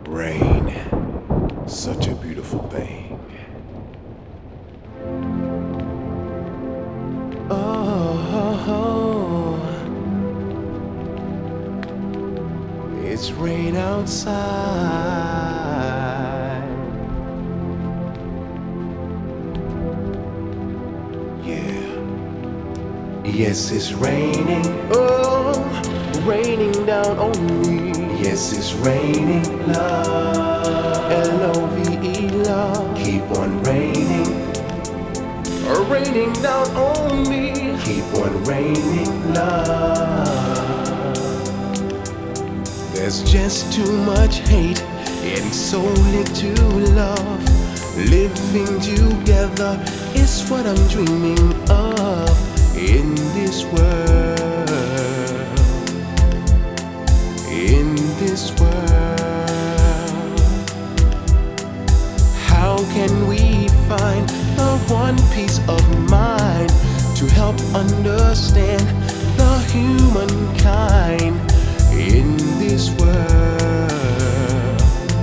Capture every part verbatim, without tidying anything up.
Rain, such a beautiful thing. Oh, it's rain outside. Yeah. Yes, it's raining. Oh, raining down on me. Yes, it's raining. Love. L O V E, love. Keep on raining. Raining down on me. Keep on raining, love. There's just too much hate and so little love. Living together is what I'm dreaming of in this world. In this world, how can we find the one peace of mind to help understand the humankind in this world?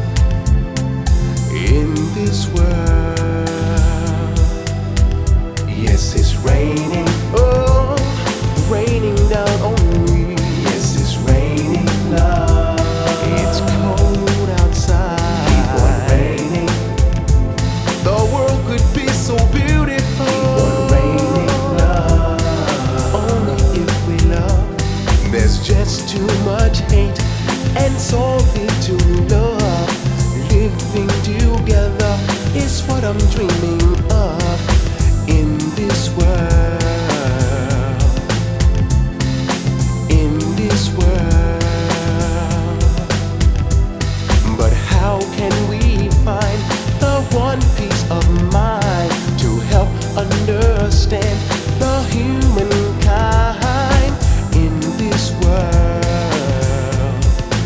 In this world, yes, it's raining. Oh, raining down on me. Yes, it's raining, love. It's cold outside. Keep on raining. The world could be so beautiful. Keep on raining, love. Only if we love. There's just too much hate and so little love. Living together is what I'm dreaming of in this world. In this world. But how can we find the one peace of mind to help understand the humankind in this world?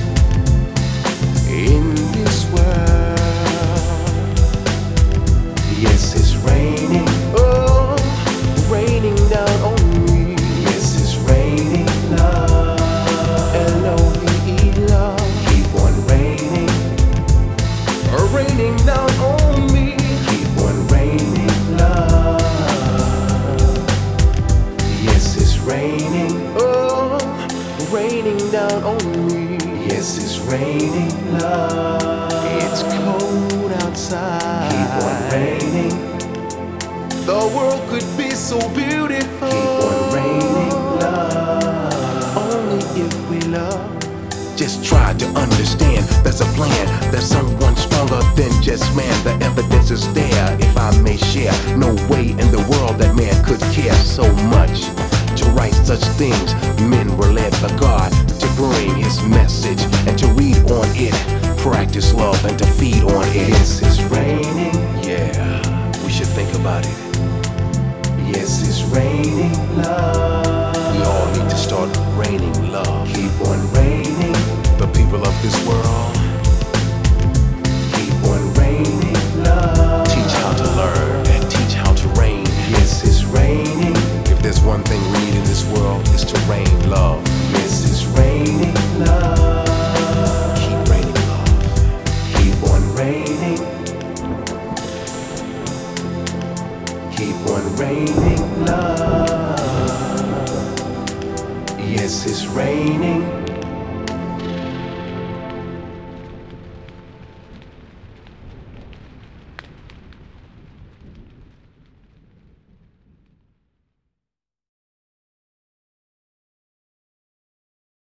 In this world, yes, it's raining. Oh, raining down on me. Yes, it's raining, love. L O V E, love. Keep on raining. Raining down on me. Keep on raining, love. Yes, it's raining. Oh, raining down on me. Yes, it's raining, love. It's cold outside. Keep on raining. The world could be so beautiful. Keep on raining, love. Only if we love. Just try to understand, there's a plan, there's someone stronger than just man. The evidence is there, if I may share. No way in the world that man could care so much to write such things. Men were led by God to bring his message and to read on it, practice love and to feed on it. Yes, it's raining. Yeah, we should think about it. Yes, it's raining, love. We all need to start raining love. Keep on raining. The people of this world, keep on raining love. Teach how to learn and teach how to reign. Yes, it's raining. If there's one thing we need in this world, it's to rain love. Yes, it's raining love. Keep raining love. Keep on raining. Keep on raining love. Yes, it's raining.